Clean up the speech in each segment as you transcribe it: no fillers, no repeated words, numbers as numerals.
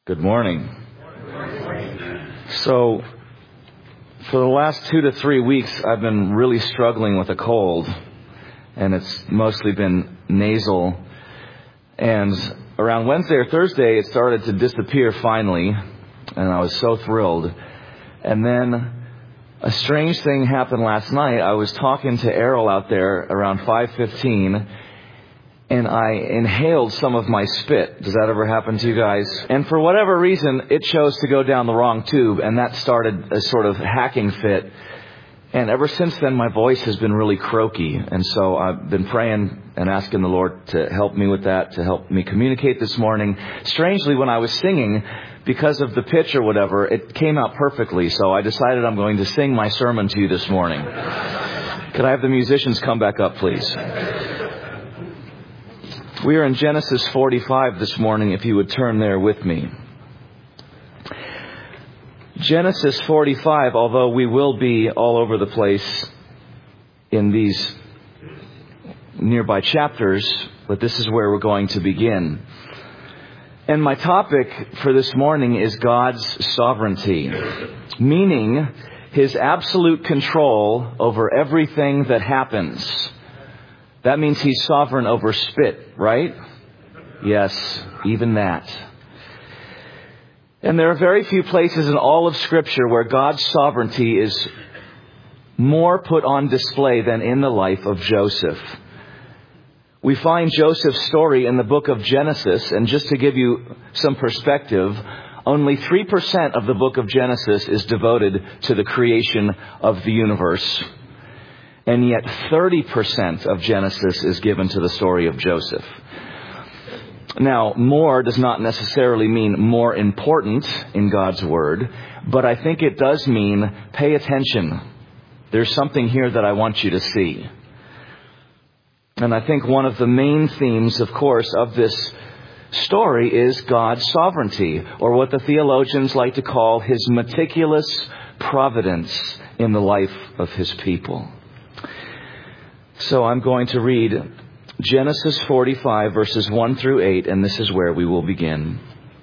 Good morning. So, for the last 2 to 3 weeks, I've been really struggling with a cold, and it's mostly been nasal. And around Wednesday or Thursday, it started to disappear finally, and I was so thrilled. And then a strange thing happened last night. I was talking to Errol out there around 5:15, and I inhaled some of my spit. Does that ever happen to you guys? And for whatever reason, it chose to go down the wrong tube, and that started a sort of hacking fit. And ever since then, my voice has been really croaky. And so I've been praying and asking the Lord to help me with that, to help me communicate this morning. Strangely, when I was singing, because of the pitch or whatever, it came out perfectly. So I decided I'm going to sing my sermon to you this morning. Could I have the musicians come back up, please? We are in Genesis 45 this morning, if you would turn there with me. Genesis 45, although we will be all over the place in these nearby chapters, but this is where we're going to begin. And my topic for this morning is God's sovereignty, meaning His absolute control over everything that happens. That means He's sovereign over spit, right? Yes, even that. And there are very few places in all of Scripture where God's sovereignty is more put on display than in the life of Joseph. We find Joseph's story in the book of Genesis, and just to give you some perspective, only 3% of the book of Genesis is devoted to the creation of the universe. And yet 30% of Genesis is given to the story of Joseph. Now, more does not necessarily mean more important in God's Word, but I think it does mean pay attention. There's something here that I want you to see. And I think one of the main themes, of course, of this story is God's sovereignty, or what the theologians like to call His meticulous providence in the life of His people. So I'm going to read Genesis 45, verses 1 through 8, and this is where we will begin.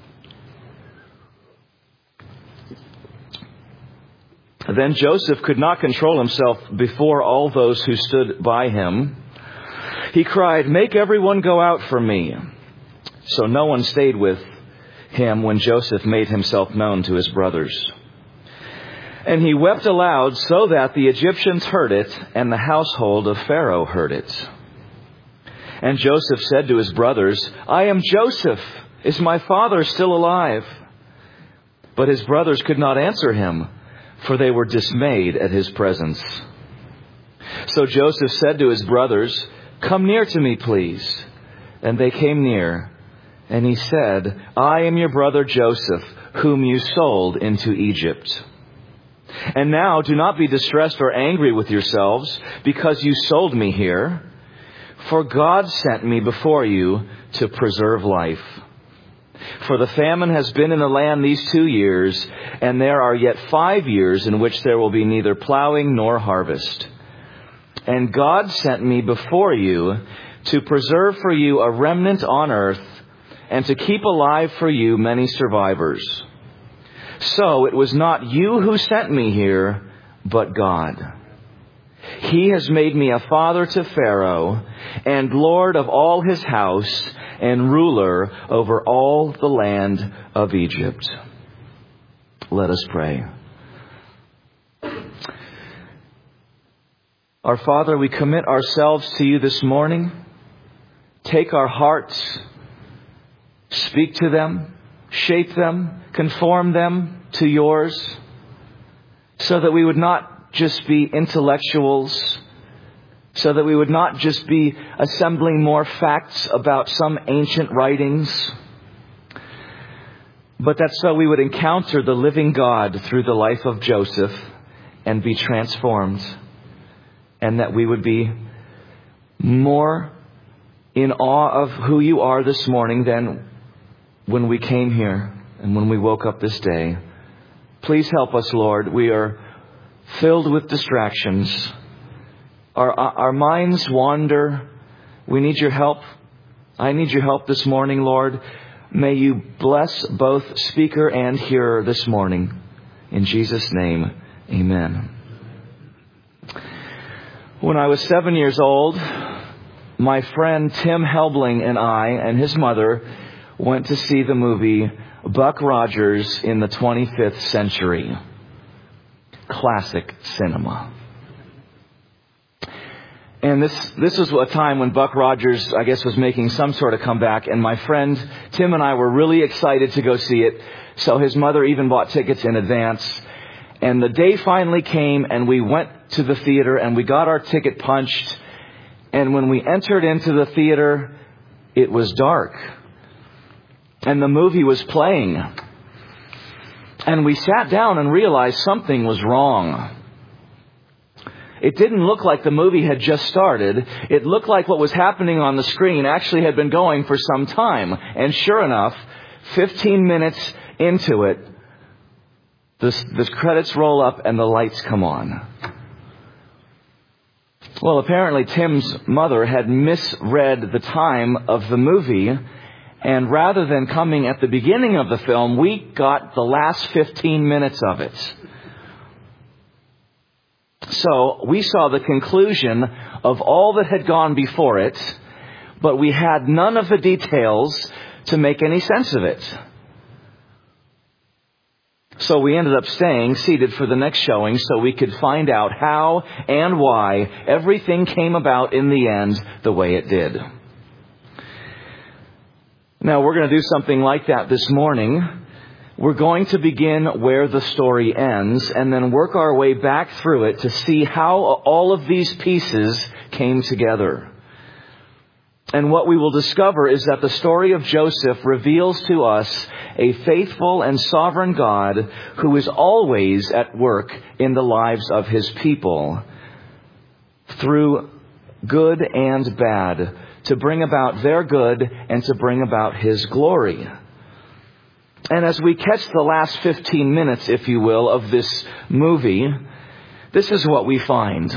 Then Joseph could not control himself before all those who stood by him. He cried, "Make everyone go out from me." So no one stayed with him when Joseph made himself known to his brothers. And he wept aloud so that the Egyptians heard it, and the household of Pharaoh heard it. And Joseph said to his brothers, "I am Joseph. Is my father still alive?" But his brothers could not answer him, for they were dismayed at his presence. So Joseph said to his brothers, "Come near to me, please." And they came near. And he said, "I am your brother Joseph, whom you sold into Egypt. And now do not be distressed or angry with yourselves because you sold me here. For God sent me before you to preserve life. For the famine has been in the land these 2 years, and there are yet 5 years in which there will be neither plowing nor harvest. And God sent me before you to preserve for you a remnant on earth, and to keep alive for you many survivors. So it was not you who sent me here, but God. He has made me a father to Pharaoh, and lord of all his house, and ruler over all the land of Egypt." Let us pray. Our Father, we commit ourselves to you this morning. Take our hearts, speak to them, shape them, conform them to yours, so that we would not just be intellectuals, so that we would not just be assembling more facts about some ancient writings, but that so we would encounter the living God through the life of Joseph and be transformed, and that we would be more in awe of who you are this morning than when we came here and when we woke up this day. Please help us, Lord. We are filled with distractions. Our minds wander. We need your help. I need your help this morning, Lord. May you bless both speaker and hearer this morning. In Jesus' name, amen. When I was 7 years old, my friend Tim Helbling and I and his mother went to see the movie Buck Rogers in the 25th Century. Classic cinema. And this was a time when Buck Rogers, I guess, was making some sort of comeback. And my friend Tim and I were really excited to go see it. So his mother even bought tickets in advance. And the day finally came and we went to the theater and we got our ticket punched. And when we entered into the theater, it was dark. And the movie was playing. And we sat down and realized something was wrong. It didn't look like the movie had just started. It looked like what was happening on the screen actually had been going for some time. And sure enough, 15 minutes into it, the credits roll up and the lights come on. Well, apparently Tim's mother had misread the time of the movie. And rather than coming at the beginning of the film, we got the last 15 minutes of it. So we saw the conclusion of all that had gone before it, but we had none of the details to make any sense of it. So we ended up staying seated for the next showing so we could find out how and why everything came about in the end the way it did. Now we're going to do something like that this morning. We're going to begin where the story ends and then work our way back through it to see how all of these pieces came together. And what we will discover is that the story of Joseph reveals to us a faithful and sovereign God who is always at work in the lives of his people through good and bad to bring about their good and to bring about his glory. And as we catch the last 15 minutes, if you will, of this movie, this is what we find.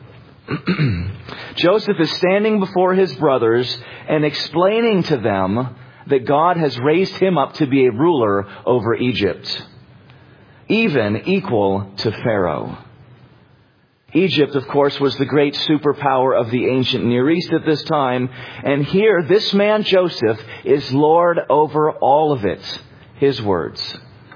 Joseph is standing before his brothers and explaining to them that God has raised him up to be a ruler over Egypt, even equal to Pharaoh. Egypt, of course, was the great superpower of the ancient Near East at this time. And here, this man Joseph is Lord over all of it. His words.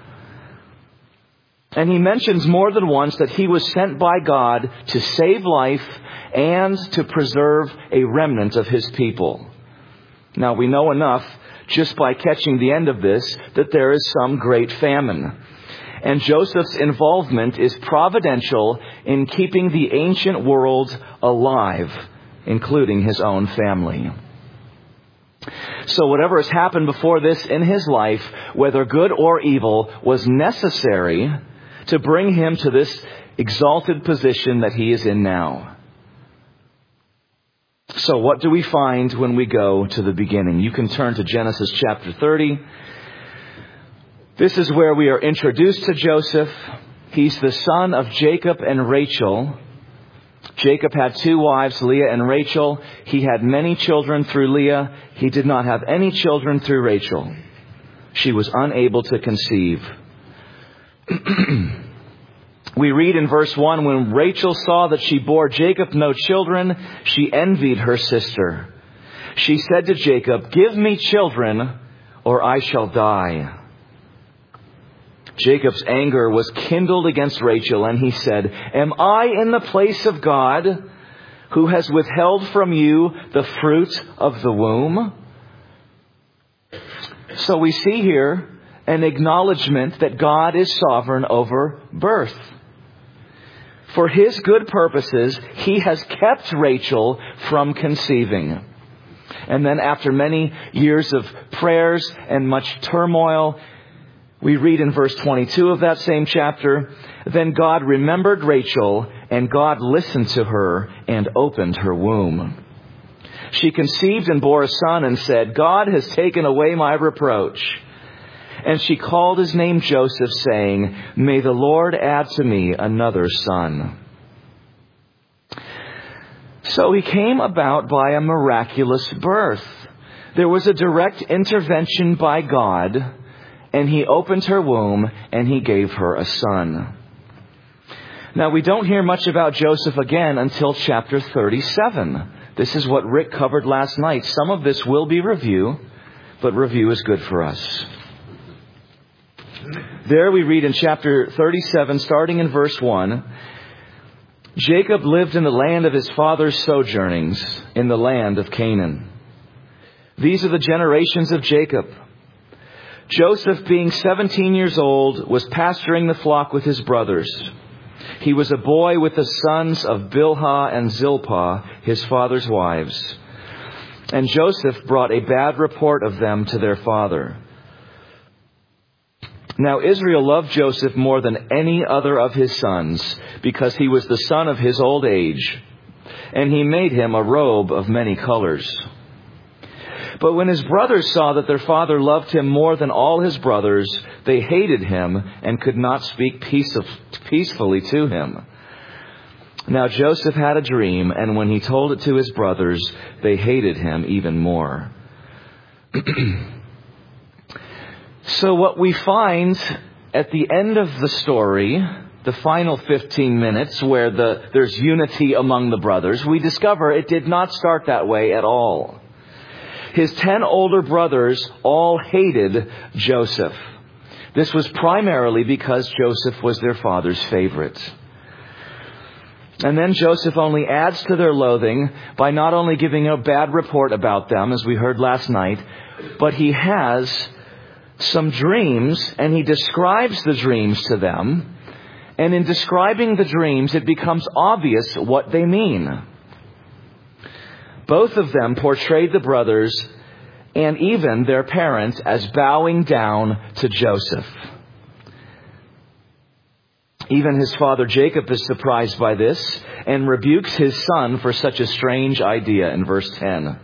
And he mentions more than once that he was sent by God to save life and to preserve a remnant of his people. Now we know enough just by catching the end of this that there is some great famine. And Joseph's involvement is providential in keeping the ancient world alive, including his own family. So whatever has happened before this in his life, whether good or evil, was necessary to bring him to this exalted position that he is in now. So what do we find when we go to the beginning? You can turn to Genesis chapter 30. This is where we are introduced to Joseph. He's the son of Jacob and Rachel. Jacob had two wives, Leah and Rachel. He had many children through Leah. He did not have any children through Rachel. She was unable to conceive. We read in verse 1, when Rachel saw that she bore Jacob no children, she envied her sister. She said to Jacob, "Give me children, or I shall die." Jacob's anger was kindled against Rachel, and he said, "Am I in the place of God, who has withheld from you the fruit of the womb?" So we see here an acknowledgement that God is sovereign over birth. For his good purposes, he has kept Rachel from conceiving. And then after many years of prayers and much turmoil, we read in verse 22 of that same chapter, "Then God remembered Rachel, and God listened to her and opened her womb. She conceived and bore a son and said, 'God has taken away my reproach.' And she called his name Joseph, saying, 'May the Lord add to me another son.'" So he came about by a miraculous birth. There was a direct intervention by God, and He opened her womb and He gave her a son. Now, we don't hear much about Joseph again until chapter 37. This is what Rick covered last night. Some of this will be review, but review is good for us. There we read in chapter 37, starting in verse 1, Jacob lived in the land of his father's sojournings, in the land of Canaan. These are the generations of Jacob. Joseph, being 17 years old, was pasturing the flock with his brothers. He was a boy with the sons of Bilhah and Zilpah, his father's wives. And Joseph brought a bad report of them to their father. Now Israel loved Joseph more than any other of his sons, because he was the son of his old age, and he made him a robe of many colors. But when his brothers saw that their father loved him more than all his brothers, they hated him and could not speak peacefully to him. Now Joseph had a dream, and when he told it to his brothers, they hated him even more. So what we find at the end of the story, the final 15 minutes where there's unity among the brothers, we discover it did not start that way at all. His 10 older brothers all hated Joseph. This was primarily because Joseph was their father's favorite. And then Joseph only adds to their loathing by not only giving a bad report about them, as we heard last night, but he has some dreams, and he describes the dreams to them. And in describing the dreams, it becomes obvious what they mean. Both of them portrayed the brothers and even their parents as bowing down to Joseph. Even his father Jacob is surprised by this and rebukes his son for such a strange idea in verse 10.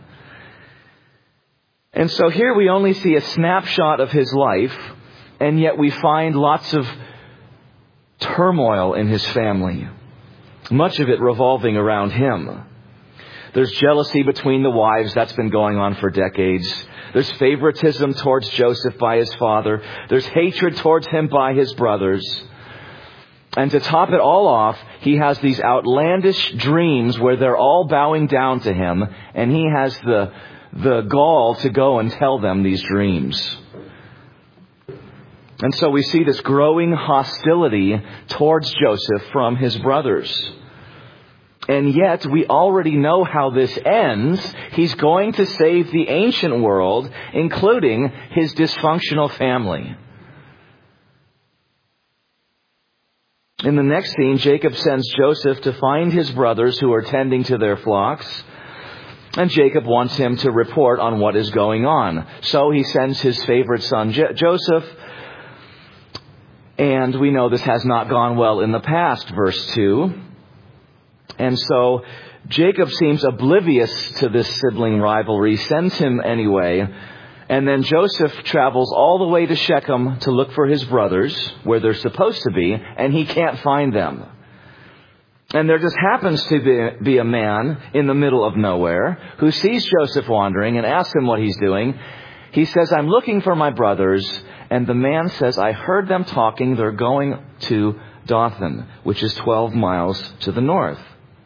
And so here we only see a snapshot of his life, and yet we find lots of turmoil in his family, much of it revolving around him. There's jealousy between the wives. That's been going on for decades. There's favoritism towards Joseph by his father. There's hatred towards him by his brothers. And to top it all off, he has these outlandish dreams where they're all bowing down to him, and he has the gall to go and tell them these dreams. And so we see this growing hostility towards Joseph from his brothers. And yet, we already know how this ends. He's going to save the ancient world, including his dysfunctional family. In the next scene, Jacob sends Joseph to find his brothers who are tending to their flocks. And Jacob wants him to report on what is going on. So he sends his favorite son, Joseph. And we know this has not gone well in the past, verse 2. And so Jacob seems oblivious to this sibling rivalry, sends him anyway. And then Joseph travels all the way to Shechem to look for his brothers, where they're supposed to be, and he can't find them. And there just happens to be a man in the middle of nowhere who sees Joseph wandering and asks him what he's doing. He says, "I'm looking for my brothers." And the man says, "I heard them talking. They're going to Dothan, which is 12 miles to the north."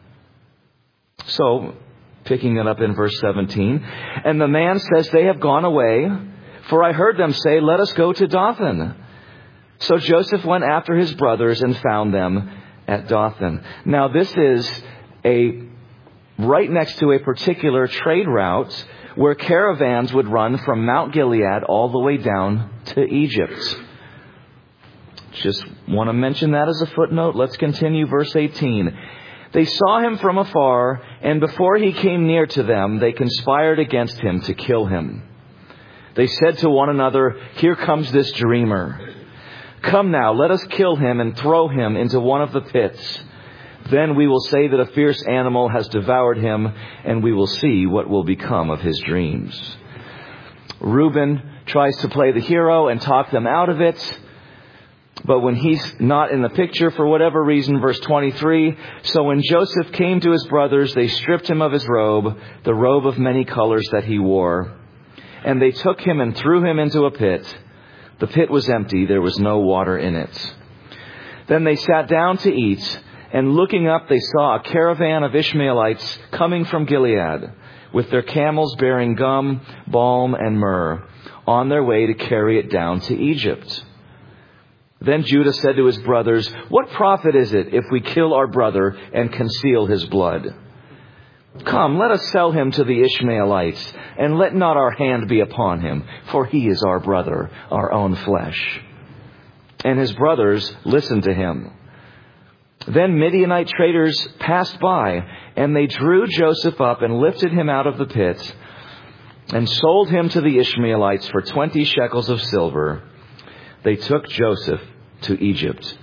So, picking it up in verse 17, and the man says, "They have gone away, for I heard them say, 'Let us go to Dothan.'" So Joseph went after his brothers and found them at Dothan. Now this is right next to a particular trade route where caravans would run from Mount Gilead all the way down to Egypt. Just want to mention that as a footnote. Let's continue verse 18. They saw him from afar, and before he came near to them, they conspired against him to kill him. They said to one another, "Here comes this dreamer. Come now, let us kill him and throw him into one of the pits. Then we will say that a fierce animal has devoured him, and we will see what will become of his dreams." Reuben tries to play the hero and talk them out of it. But when he's not in the picture for whatever reason, verse 23, so when Joseph came to his brothers, they stripped him of his robe, the robe of many colors that he wore. And they took him and threw him into a pit. The pit was empty. There was no water in it. Then they sat down to eat, and looking up they saw a caravan of Ishmaelites coming from Gilead, with their camels bearing gum, balm, and myrrh, on their way to carry it down to Egypt. Then Judah said to his brothers, "What profit is it if we kill our brother and conceal his blood? Come, let us sell him to the Ishmaelites, and let not our hand be upon him, for he is our brother, our own flesh." And his brothers listened to him. Then Midianite traders passed by, and they drew Joseph up and lifted him out of the pit, and sold him to the Ishmaelites for 20 shekels of silver. They took Joseph to Egypt.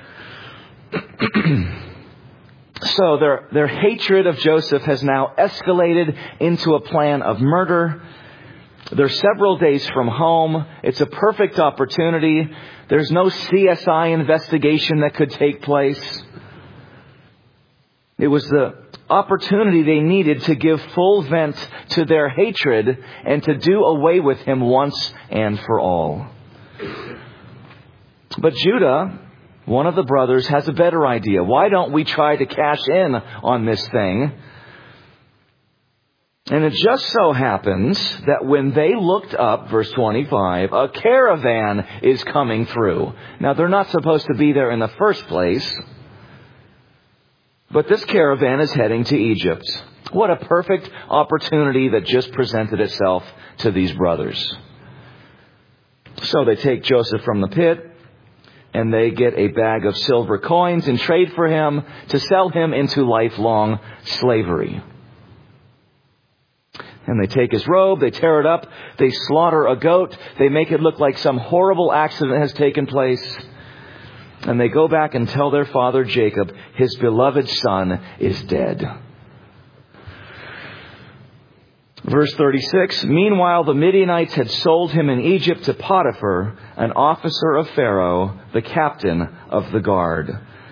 So their hatred of Joseph has now escalated into a plan of murder. They're several days from home. It's a perfect opportunity. There's no CSI investigation that could take place. It was the opportunity they needed to give full vent to their hatred and to do away with him once and for all. But Judah, one of the brothers, has a better idea. Why don't we try to cash in on this thing? And it just so happens that when they looked up, verse 25, a caravan is coming through. Now, they're not supposed to be there in the first place, but this caravan is heading to Egypt. What a perfect opportunity that just presented itself to these brothers. So they take Joseph from the pit, and they get a bag of silver coins in trade for him to sell him into lifelong slavery. And they take his robe, they tear it up, they slaughter a goat, they make it look like some horrible accident has taken place. And they go back and tell their father Jacob, his beloved son is dead. Verse 36, meanwhile the Midianites had sold him in Egypt to Potiphar, an officer of Pharaoh, the captain of the guard.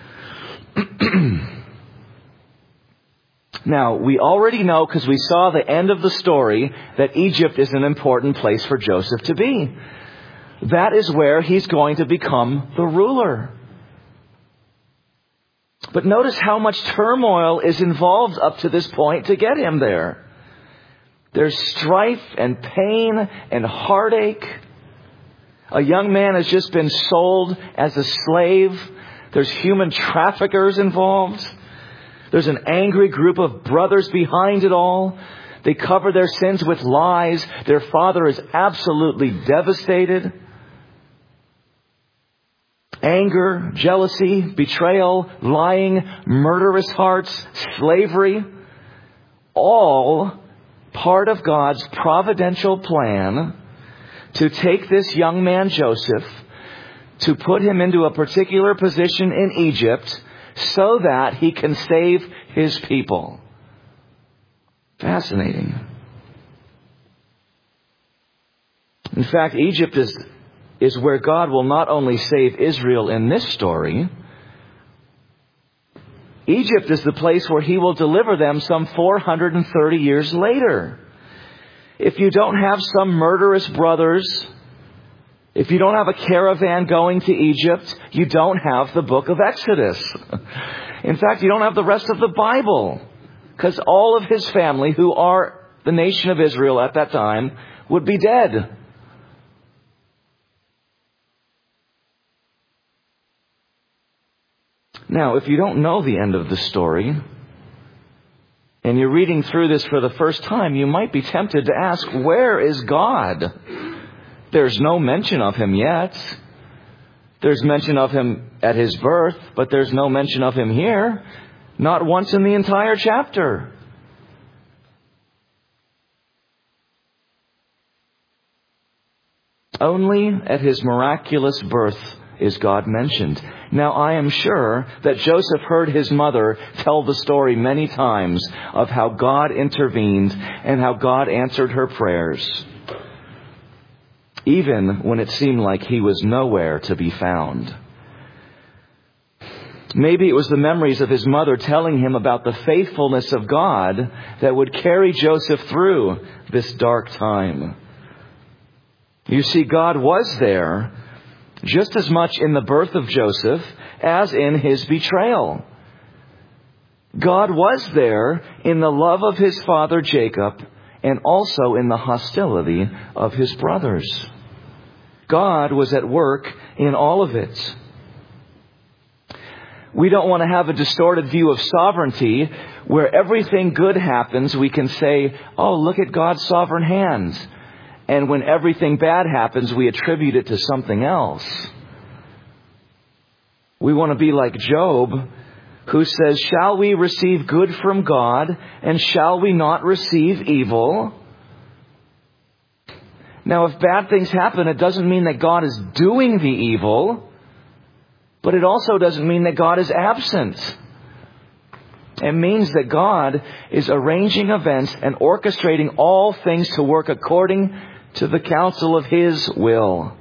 Now, we already know, because we saw the end of the story, that Egypt is an important place for Joseph to be. That is where he's going to become the ruler. But notice how much turmoil is involved up to this point to get him there. There's strife and pain and heartache. A young man has just been sold as a slave. There's human traffickers involved. There's an angry group of brothers behind it all. They cover their sins with lies. Their father is absolutely devastated. Anger, jealousy, betrayal, lying, murderous hearts, slavery, all part of God's providential plan to take this young man Joseph, to put him into a particular position in Egypt so that he can save his people. Fascinating. In fact, Egypt is where God will not only save Israel in this story, Egypt is the place where he will deliver them some 430 years later. If you don't have some murderous brothers, if you don't have a caravan going to Egypt, you don't have the book of Exodus. In fact, you don't have the rest of the Bible, because all of his family, who are the nation of Israel at that time, would be dead. Now, if you don't know the end of the story, and you're reading through this for the first time, you might be tempted to ask, where is God? There's no mention of him yet. There's mention of him at his birth, but there's no mention of him here. Not once in the entire chapter. Only at his miraculous birth is God mentioned. Now, I am sure that Joseph heard his mother tell the story many times of how God intervened and how God answered her prayers, even when it seemed like he was nowhere to be found. Maybe it was the memories of his mother telling him about the faithfulness of God that would carry Joseph through this dark time. You see, God was there just as much in the birth of Joseph as in his betrayal. God was there in the love of his father Jacob and also in the hostility of his brothers. God was at work in all of it. We don't want to have a distorted view of sovereignty where everything good happens, we can say, oh, look at God's sovereign hands. And when everything bad happens, we attribute it to something else. We want to be like Job, who says, shall we receive good from God, and shall we not receive evil? Now, if bad things happen, it doesn't mean that God is doing the evil, but it also doesn't mean that God is absent. It means that God is arranging events and orchestrating all things to work according to the counsel of His will.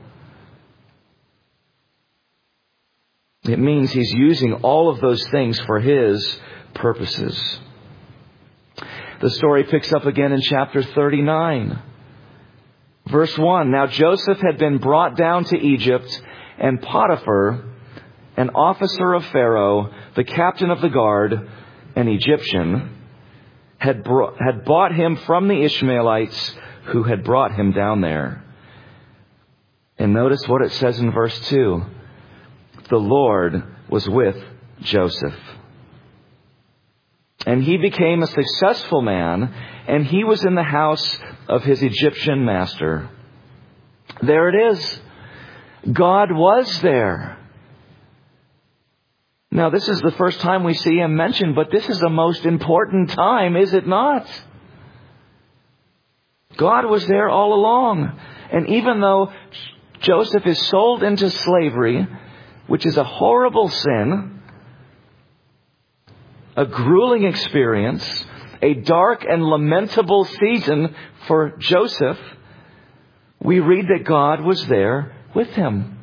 It means He's using all of those things for His purposes. The story picks up again in chapter 39. Verse 1, now Joseph had been brought down to Egypt, and Potiphar, an officer of Pharaoh, the captain of the guard, an Egyptian, had bought him from the Ishmaelites who had brought him down there. And notice what it says in verse 2. The Lord was with Joseph. And he became a successful man, and he was in the house of his Egyptian master. There it is. God was there. Now, this is the first time we see him mentioned, but this is the most important time, is it not? God was there all along. And even though Joseph is sold into slavery, which is a horrible sin, a grueling experience, a dark and lamentable season for Joseph, we read that God was there with him.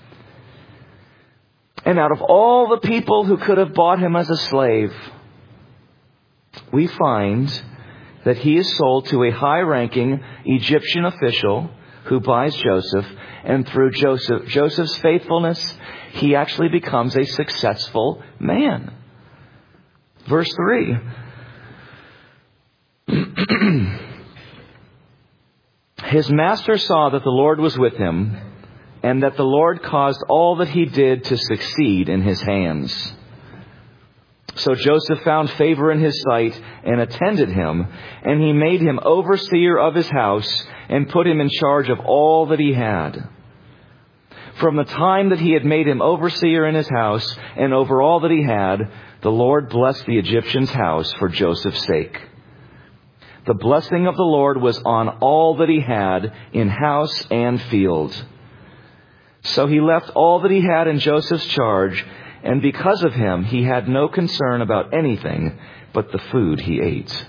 And out of all the people who could have bought him as a slave, we find that he is sold to a high-ranking Egyptian official who buys Joseph. And through Joseph's faithfulness, he actually becomes a successful man. Verse 3. His master saw that the Lord was with him, and that the Lord caused all that he did to succeed in his hands. So Joseph found favor in his sight and attended him, and he made him overseer of his house and put him in charge of all that he had. From the time that he had made him overseer in his house and over all that he had, the Lord blessed the Egyptian's house for Joseph's sake. The blessing of the Lord was on all that he had in house and field. So he left all that he had in Joseph's charge, and because of him, he had no concern about anything but the food he ate.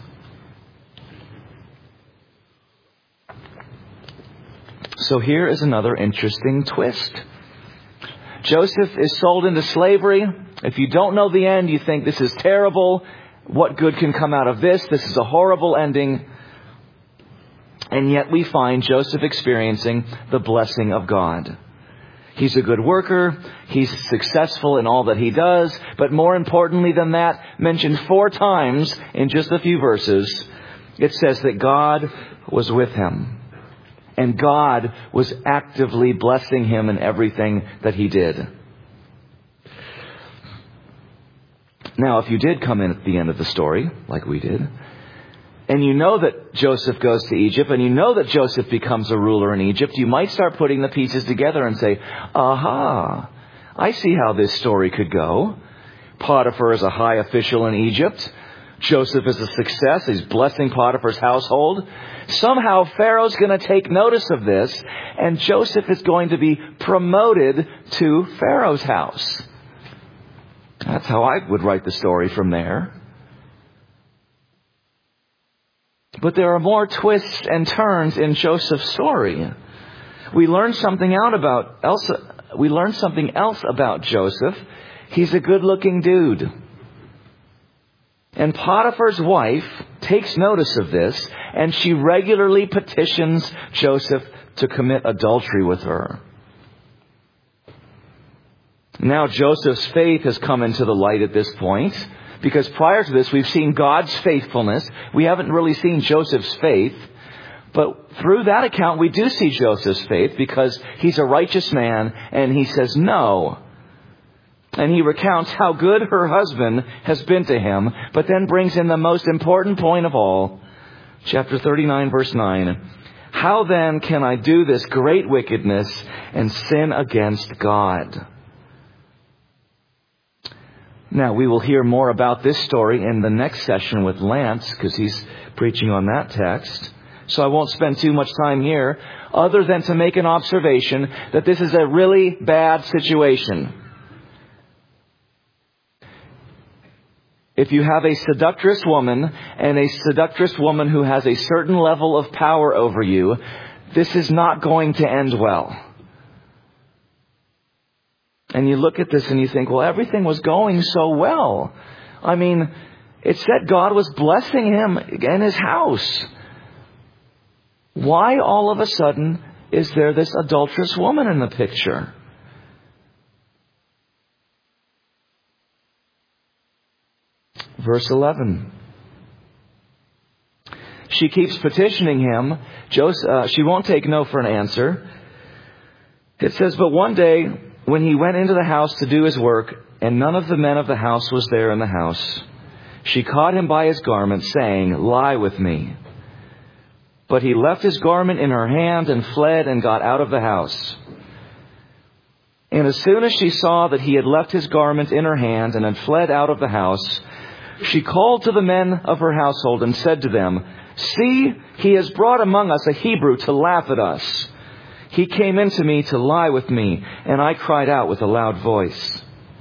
So here is another interesting twist. Joseph is sold into slavery. If you don't know the end, you think this is terrible. What good can come out of this? This is a horrible ending. And yet we find Joseph experiencing the blessing of God. He's a good worker. He's successful in all that he does. But more importantly than that, mentioned 4 times in just a few verses, it says that God was with him. And God was actively blessing him in everything that he did. Now, if you did come in at the end of the story, like we did, and you know that Joseph goes to Egypt, and you know that Joseph becomes a ruler in Egypt, you might start putting the pieces together and say, aha, I see how this story could go. Potiphar is a high official in Egypt. Joseph is a success. He's blessing Potiphar's household. Somehow Pharaoh's going to take notice of this, and Joseph is going to be promoted to Pharaoh's house. That's how I would write the story from there. But there are more twists and turns in Joseph's story. We learn something else about Joseph. He's a good-looking dude. And Potiphar's wife takes notice of this, and she regularly petitions Joseph to commit adultery with her. Now Joseph's faith has come into the light at this point, because prior to this we've seen God's faithfulness. We haven't really seen Joseph's faith, but through that account we do see Joseph's faith, because he's a righteous man and he says no. And he recounts how good her husband has been to him, but then brings in the most important point of all. Chapter 39, verse 9. How then can I do this great wickedness and sin against God? Now, we will hear more about this story in the next session with Lance, because he's preaching on that text. So I won't spend too much time here, other than to make an observation that this is a really bad situation. If you have a seductress woman, and a seductress woman who has a certain level of power over you, this is not going to end well. And you look at this and you think, well, everything was going so well. I mean, it said God was blessing him and his house. Why all of a sudden is there this adulterous woman in the picture? Verse 11. She keeps petitioning him. She won't take no for an answer. It says, but one day when he went into the house to do his work, and none of the men of the house was there in the house, she caught him by his garment, saying, lie with me. But he left his garment in her hand and fled and got out of the house. And as soon as she saw that he had left his garment in her hand and had fled out of the house, she called to the men of her household and said to them, see, he has brought among us a Hebrew to laugh at us. He came in to me to lie with me, and I cried out with a loud voice.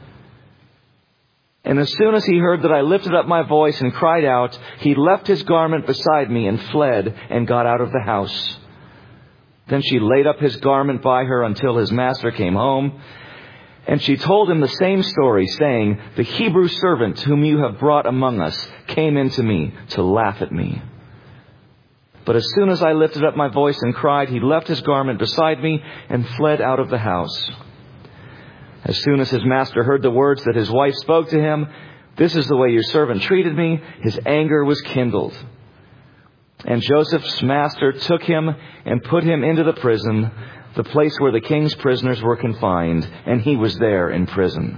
And as soon as he heard that I lifted up my voice and cried out, he left his garment beside me and fled and got out of the house. Then she laid up his garment by her until his master came home. And she told him the same story, saying, the Hebrew servant whom you have brought among us came in to me to laugh at me. But as soon as I lifted up my voice and cried, he left his garment beside me and fled out of the house. As soon as his master heard the words that his wife spoke to him, this is the way your servant treated me, his anger was kindled. And Joseph's master took him and put him into the prison, the place where the king's prisoners were confined, and he was there in prison.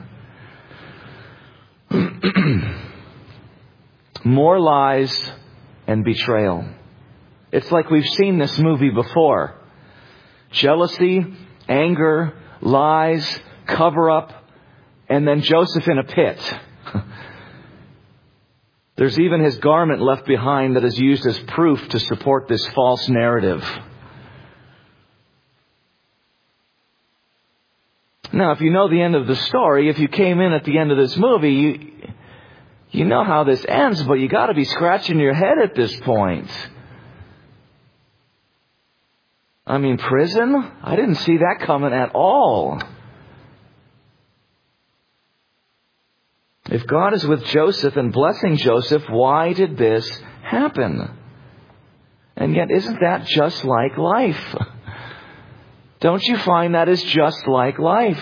More lies and betrayal. It's like we've seen this movie before. Jealousy, anger, lies, cover up, and then Joseph in a pit. There's even his garment left behind that is used as proof to support this false narrative. Now, if you know the end of the story, if you came in at the end of this movie, you know how this ends, but you got to be scratching your head at this point. I mean, prison? I didn't see that coming at all. If God is with Joseph and blessing Joseph, why did this happen? And yet, isn't that just like life? Don't you find that is just like life?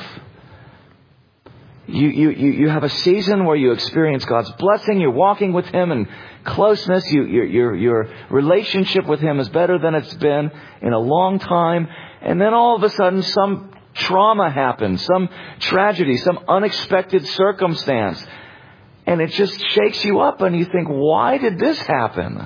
You have a season where you experience God's blessing. You're walking with Him in closeness. Your relationship with Him is better than it's been in a long time. And then all of a sudden some trauma happens, some tragedy, some unexpected circumstance. And it just shakes you up and you think, why did this happen?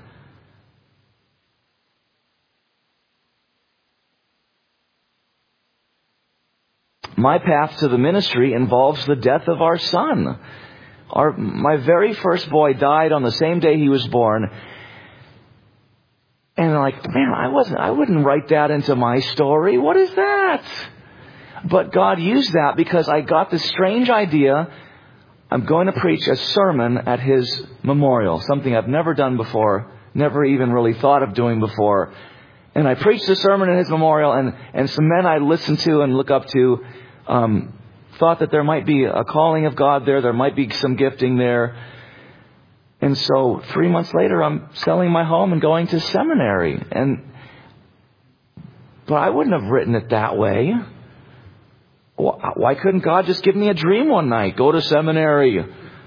My path to the ministry involves the death of our son. My very first boy died on the same day he was born. And I'm like, man, I wouldn't write that into my story. What is that? But God used that because I got this strange idea. I'm going to preach a sermon at his memorial, something I've never done before, never even really thought of doing before. And I preached a sermon at his memorial, and some men I listen to and look up to thought that there might be a calling of God there. There might be some gifting there. And so 3 months later, I'm selling my home and going to seminary. And But I wouldn't have written it that way. Why couldn't God just give me a dream one night? Go to seminary.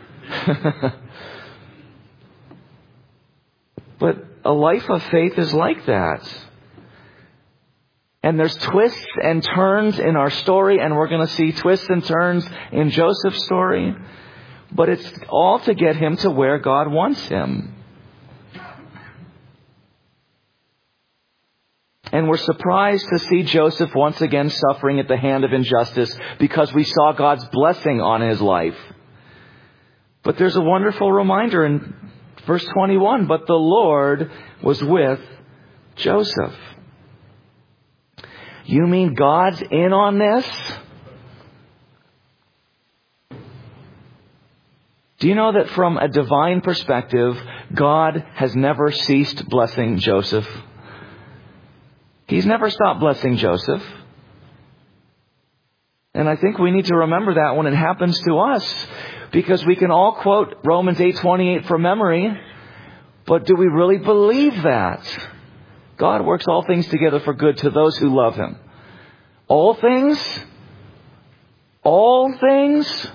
But a life of faith is like that. And there's twists and turns in our story, and we're going to see twists and turns in Joseph's story. But it's all to get him to where God wants him. And we're surprised to see Joseph once again suffering at the hand of injustice because we saw God's blessing on his life. But there's a wonderful reminder in verse 21. But the Lord was with Joseph. You mean God's in on this? Do you know that from a divine perspective, God has never ceased blessing Joseph? He's never stopped blessing Joseph. And I think we need to remember that when it happens to us. Because we can all quote Romans 8:28 from memory. But do we really believe that? God works all things together for good to those who love Him. All things? All things?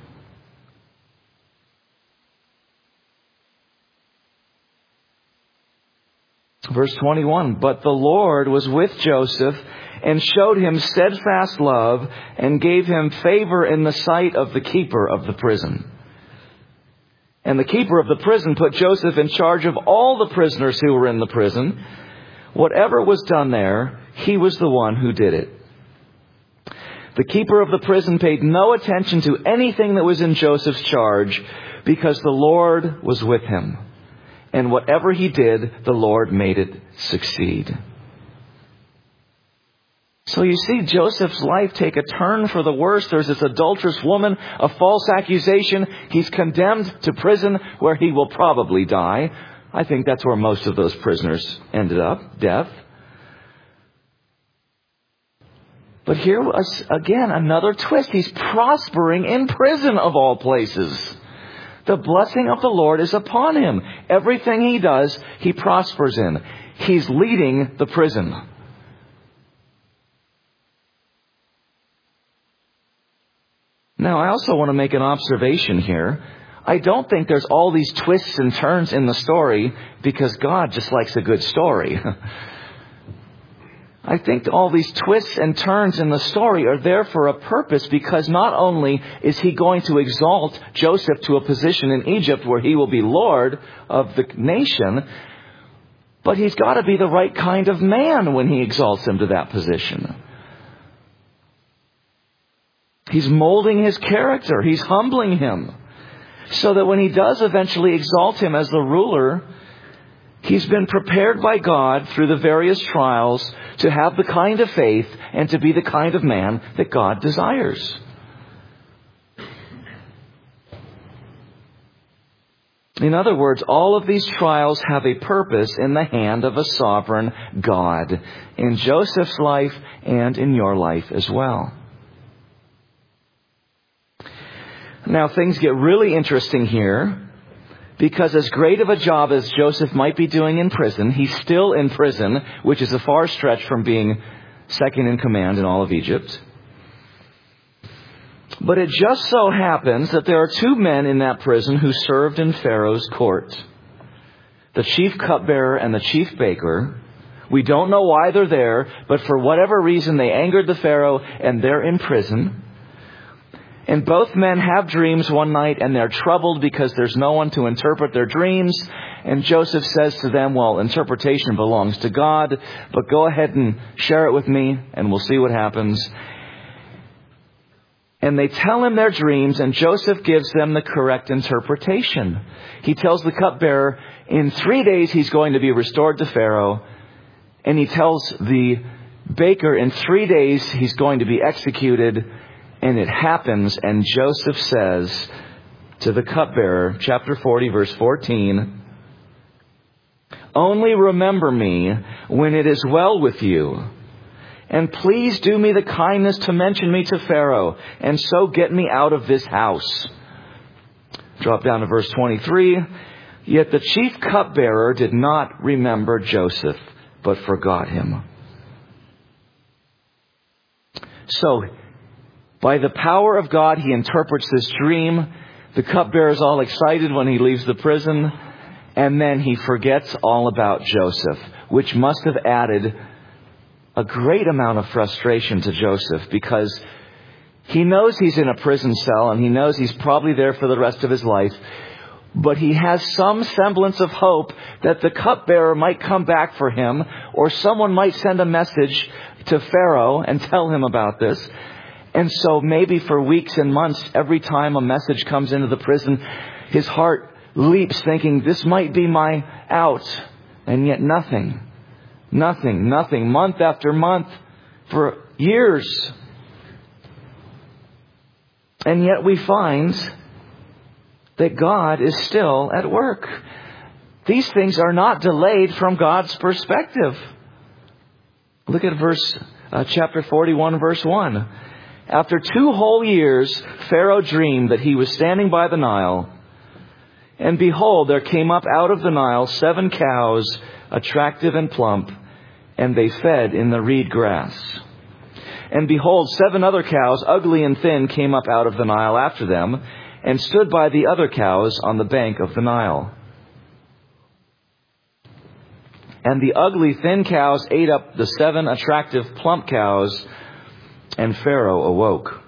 Verse 21, but the Lord was with Joseph and showed him steadfast love and gave him favor in the sight of the keeper of the prison. And the keeper of the prison put Joseph in charge of all the prisoners who were in the prison. Whatever was done there, he was the one who did it. The keeper of the prison paid no attention to anything that was in Joseph's charge because the Lord was with him. And whatever he did, the Lord made it succeed. So you see Joseph's life take a turn for the worse. There's this adulterous woman, a false accusation. He's condemned to prison where he will probably die. I think that's where most of those prisoners ended up, death. But here was, again, another twist. He's prospering in prison of all places. The blessing of the Lord is upon him. Everything he does, he prospers in. He's leading the prison. Now, I also want to make an observation here. I don't think there's all these twists and turns in the story because God just likes a good story. I think all these twists and turns in the story are there for a purpose because not only is he going to exalt Joseph to a position in Egypt where he will be Lord of the nation, but he's got to be the right kind of man when he exalts him to that position. He's molding his character. He's humbling him so that when he does eventually exalt him as the ruler, he's been prepared by God through the various trials to have the kind of faith and to be the kind of man that God desires. In other words, all of these trials have a purpose in the hand of a sovereign God in Joseph's life and in your life as well. Now things get really interesting here. Because as great of a job as Joseph might be doing in prison, he's still in prison, which is a far stretch from being second in command in all of Egypt. But it just so happens that there are two men in that prison who served in Pharaoh's court. The chief cupbearer and the chief baker. We don't know why they're there, but for whatever reason they angered the Pharaoh and they're in prison. And both men have dreams one night and they're troubled because there's no one to interpret their dreams. And Joseph says to them, well, interpretation belongs to God, but go ahead and share it with me and we'll see what happens. And they tell him their dreams and Joseph gives them the correct interpretation. He tells the cupbearer in 3 days he's going to be restored to Pharaoh. And he tells the baker in 3 days he's going to be executed. And it happens, and Joseph says to the cupbearer, chapter 40, verse 14, only remember me when it is well with you. And please do me the kindness to mention me to Pharaoh, and so get me out of this house. Drop down to verse 23. Yet the chief cupbearer did not remember Joseph, but forgot him. So, by the power of God, he interprets this dream. The cupbearer is all excited when he leaves the prison. And then he forgets all about Joseph, which must have added a great amount of frustration to Joseph, because he knows he's in a prison cell and he knows he's probably there for the rest of his life. But he has some semblance of hope that the cupbearer might come back for him, or someone might send a message to Pharaoh and tell him about this. And so maybe for weeks and months, every time a message comes into the prison, his heart leaps thinking, this might be my out. And yet nothing, month after month, for years. And yet we find that God is still at work. These things are not delayed from God's perspective. Look at chapter 41, verse 1. After 2 whole years, Pharaoh dreamed that he was standing by the Nile. And behold, there came up out of the Nile 7 cows, attractive and plump, and they fed in the reed grass. And behold, 7 other cows, ugly and thin, came up out of the Nile after them, and stood by the other cows on the bank of the Nile. And the ugly, thin cows ate up the 7 attractive, plump cows, and Pharaoh awoke.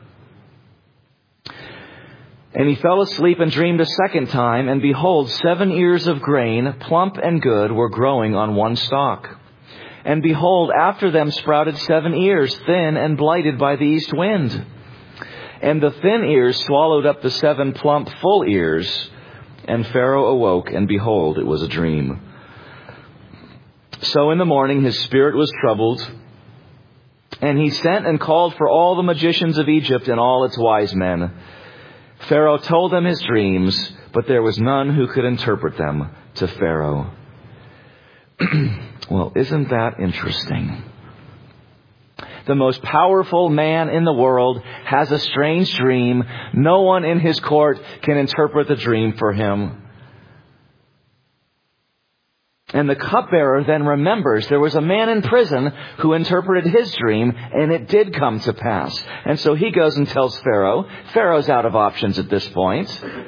And he fell asleep and dreamed a second time, and behold, 7 ears of grain, plump and good, were growing on one stalk. And behold, after them sprouted 7 ears, thin and blighted by the east wind. And the thin ears swallowed up the 7 plump, full ears. And Pharaoh awoke, and behold, it was a dream. So in the morning his spirit was troubled, and he sent and called for all the magicians of Egypt and all its wise men. Pharaoh told them his dreams, but there was none who could interpret them to Pharaoh. Well, isn't that interesting? The most powerful man in the world has a strange dream. No one in his court can interpret the dream for him. And the cupbearer then remembers there was a man in prison who interpreted his dream, and it did come to pass. And so he goes and tells Pharaoh. Pharaoh's out of options at this point.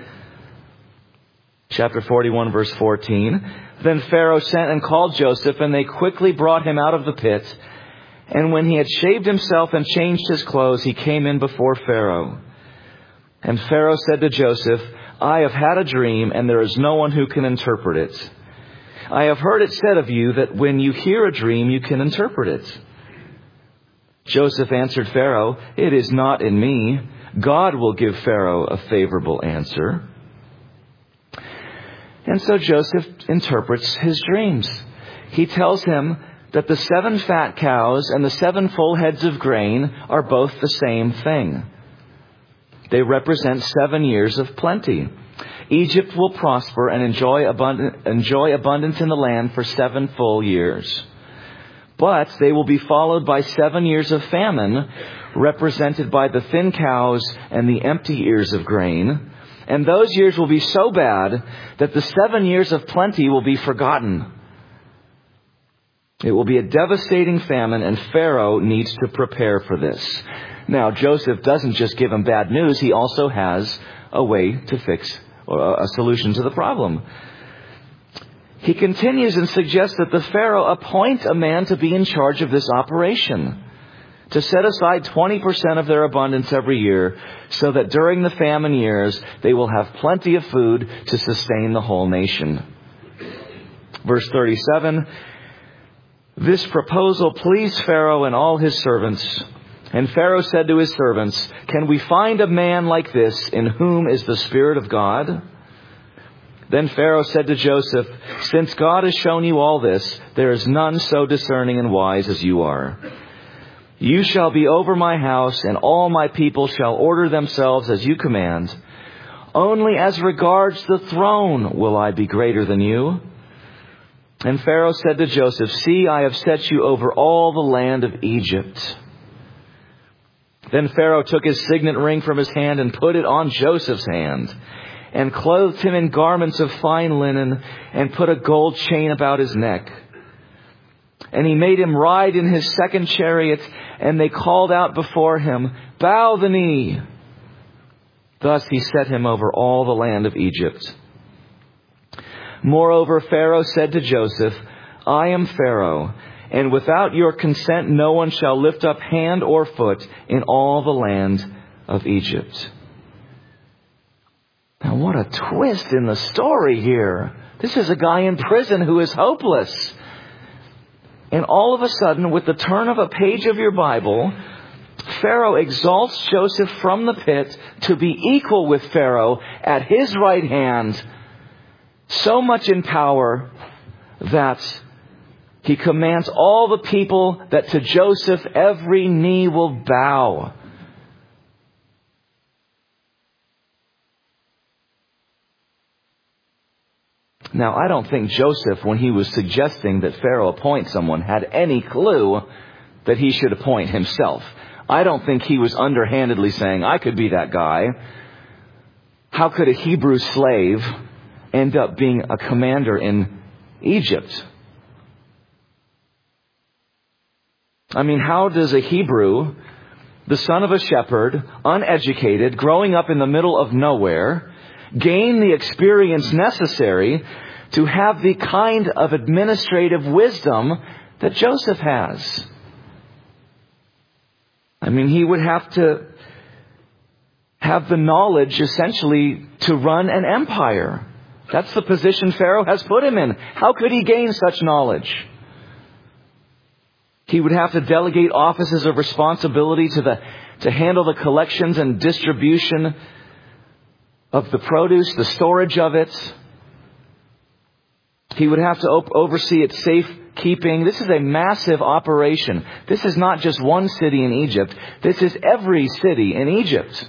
Chapter 41, verse 14. Then Pharaoh sent and called Joseph, and they quickly brought him out of the pit. And when he had shaved himself and changed his clothes, he came in before Pharaoh. And Pharaoh said to Joseph, I have had a dream, and there is no one who can interpret it. I have heard it said of you that when you hear a dream, you can interpret it. Joseph answered Pharaoh, it is not in me. God will give Pharaoh a favorable answer. And so Joseph interprets his dreams. He tells him that the 7 fat cows and the 7 full heads of grain are both the same thing. They represent 7 years of plenty. Egypt will prosper and enjoy abundance in the land for 7 full years. But they will be followed by 7 years of famine, represented by the thin cows and the empty ears of grain. And those years will be so bad that the 7 years of plenty will be forgotten. It will be a devastating famine, and Pharaoh needs to prepare for this. Now, Joseph doesn't just give him bad news. He also has a way to fix, or a solution to the problem. He continues and suggests that the Pharaoh appoint a man to be in charge of this operation, to set aside 20% of their abundance every year, so that during the famine years they will have plenty of food to sustain the whole nation. Verse 37, this proposal pleased Pharaoh and all his servants. And Pharaoh said to his servants, can we find a man like this in whom is the Spirit of God? Then Pharaoh said to Joseph, since God has shown you all this, there is none so discerning and wise as you are. You shall be over my house, and all my people shall order themselves as you command. Only as regards the throne will I be greater than you. And Pharaoh said to Joseph, see, I have set you over all the land of Egypt. Then Pharaoh took his signet ring from his hand and put it on Joseph's hand, and clothed him in garments of fine linen, and put a gold chain about his neck. And he made him ride in his second chariot, and they called out before him, "Bow the knee." Thus he set him over all the land of Egypt. Moreover, Pharaoh said to Joseph, "I am Pharaoh, and without your consent no one shall lift up hand or foot in all the land of Egypt." Now what a twist in the story here. This is a guy in prison who is hopeless. And all of a sudden, with the turn of a page of your Bible, Pharaoh exalts Joseph from the pit to be equal with Pharaoh at his right hand, so much in power that he commands all the people that to Joseph every knee will bow. Now, I don't think Joseph, when he was suggesting that Pharaoh appoint someone, had any clue that he should appoint himself. I don't think he was underhandedly saying, "I could be that guy." How could a Hebrew slave end up being a commander in Egypt? I mean, how does a Hebrew, the son of a shepherd, uneducated, growing up in the middle of nowhere, gain the experience necessary to have the kind of administrative wisdom that Joseph has? I mean, he would have to have the knowledge, essentially, to run an empire. That's the position Pharaoh has put him in. How could he gain such knowledge? He would have to delegate offices of responsibility to handle the collections and distribution of the produce, the storage of it. He would have to oversee its safekeeping. This is a massive operation. This is not just one city in Egypt. This is every city in Egypt.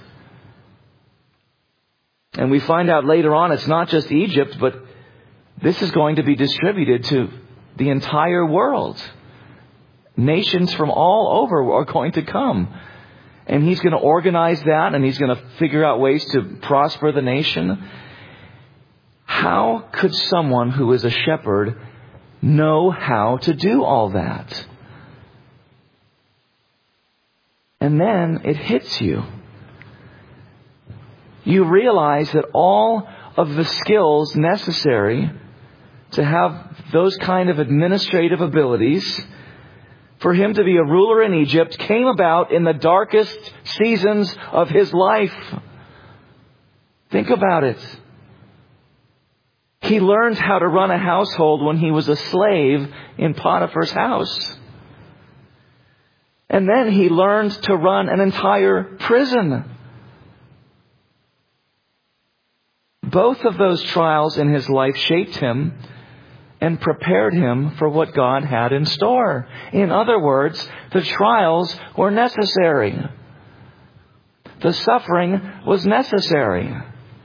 And we find out later on it's not just Egypt, but this is going to be distributed to the entire world. Nations from all over are going to come. And he's going to organize that, and he's going to figure out ways to prosper the nation. How could someone who is a shepherd know how to do all that? And then it hits you. You realize that all of the skills necessary to have those kind of administrative abilities for him to be a ruler in Egypt came about in the darkest seasons of his life. Think about it. He learned how to run a household when he was a slave in Potiphar's house. And then he learned to run an entire prison. Both of those trials in his life shaped him and prepared him for what God had in store. In other words, the trials were necessary. The suffering was necessary.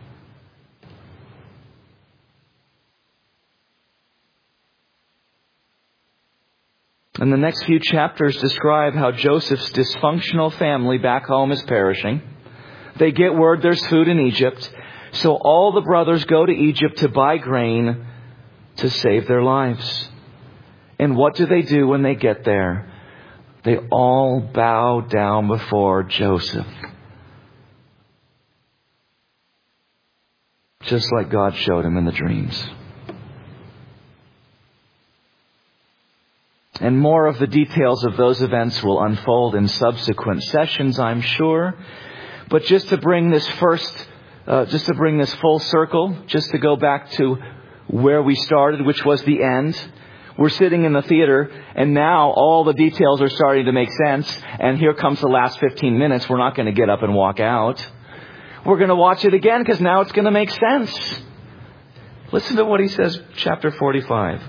And the next few chapters describe how Joseph's dysfunctional family back home is perishing. They get word there's food in Egypt, so all the brothers go to Egypt to buy grain to save their lives. And what do they do when they get there? They all bow down before Joseph. Just like God showed him in the dreams. And more of the details of those events will unfold in subsequent sessions, I'm sure. But just to bring this full circle, just to go back to where we started, which was the end. We're sitting in the theater, and now all the details are starting to make sense. And here comes the last 15 minutes. We're not going to get up and walk out. We're going to watch it again because now it's going to make sense. Listen to what he says, chapter 45.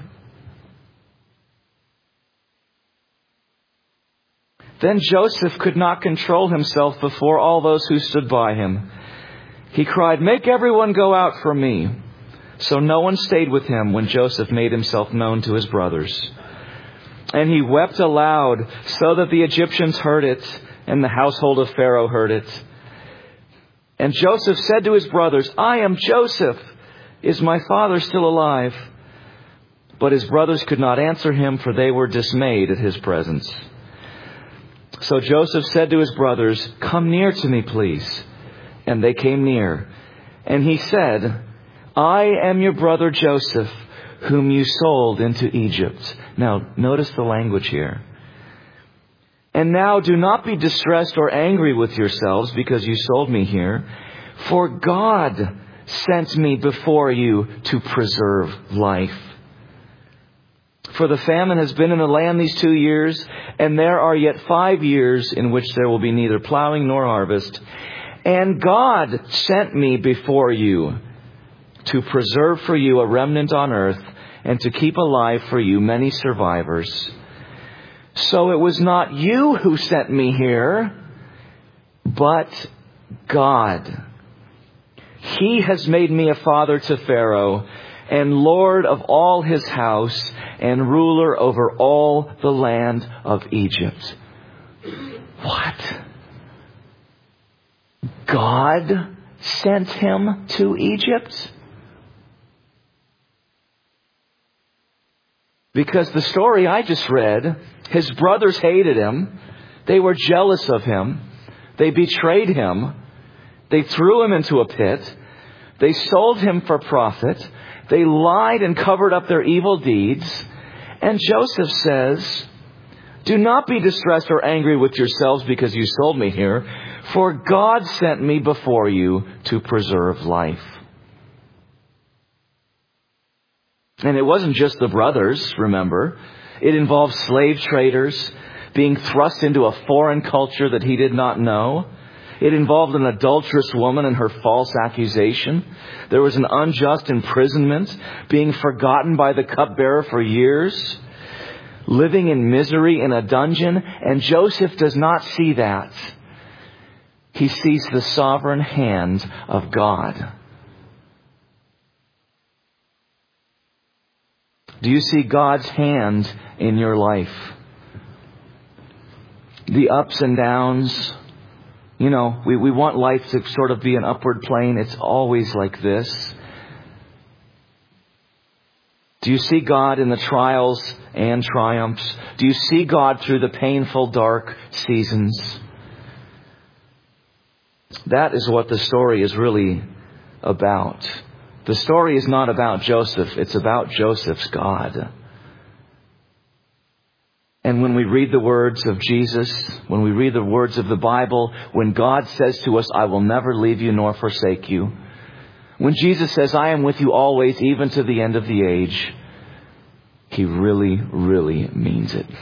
Then Joseph could not control himself before all those who stood by him. He cried, "Make everyone go out from me." So no one stayed with him when Joseph made himself known to his brothers. And he wept aloud so that the Egyptians heard it, and the household of Pharaoh heard it. And Joseph said to his brothers, "I am Joseph. Is my father still alive?" But his brothers could not answer him, for they were dismayed at his presence. So Joseph said to his brothers, "Come near to me, please." And they came near. And he said, "I am your brother Joseph, whom you sold into Egypt." Now, notice the language here. "And now do not be distressed or angry with yourselves because you sold me here. For God sent me before you to preserve life. For the famine has been in the land these 2 years, and there are yet 5 years in which there will be neither plowing nor harvest. And God sent me before you to preserve for you a remnant on earth, and to keep alive for you many survivors. So it was not you who sent me here, but God. He has made me a father to Pharaoh, and Lord of all his house, and ruler over all the land of Egypt." What? God sent him to Egypt? Because the story I just read, his brothers hated him. They were jealous of him. They betrayed him. They threw him into a pit. They sold him for profit. They lied and covered up their evil deeds. And Joseph says, "Do not be distressed or angry with yourselves because you sold me here, for God sent me before you to preserve life." And it wasn't just the brothers, remember. It involved slave traders being thrust into a foreign culture that he did not know. It involved an adulterous woman and her false accusation. There was an unjust imprisonment, being forgotten by the cupbearer for years, living in misery in a dungeon. And Joseph does not see that. He sees the sovereign hand of God. Do you see God's hand in your life? The ups and downs. You know, we want life to sort of be an upward plane. It's always like this. Do you see God in the trials and triumphs? Do you see God through the painful, dark seasons? That is what the story is really about. The story is not about Joseph. It's about Joseph's God. And when we read the words of Jesus, when we read the words of the Bible, when God says to us, "I will never leave you nor forsake you," when Jesus says, "I am with you always, even to the end of the age," He really, really means it.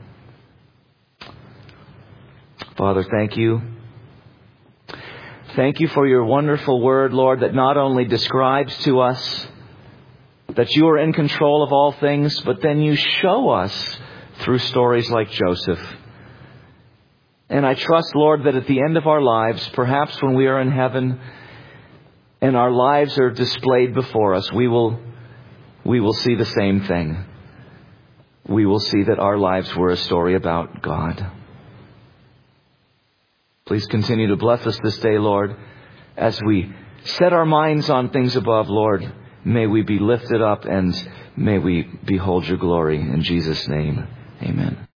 Father, thank you. Thank you for your wonderful word, Lord, that not only describes to us that you are in control of all things, but then you show us through stories like Joseph. And I trust, Lord, that at the end of our lives, perhaps when we are in heaven and our lives are displayed before us, we will see the same thing. We will see that our lives were a story about God. Please continue to bless us this day, Lord, as we set our minds on things above, Lord. May we be lifted up and may we behold your glory. In Jesus' name, amen.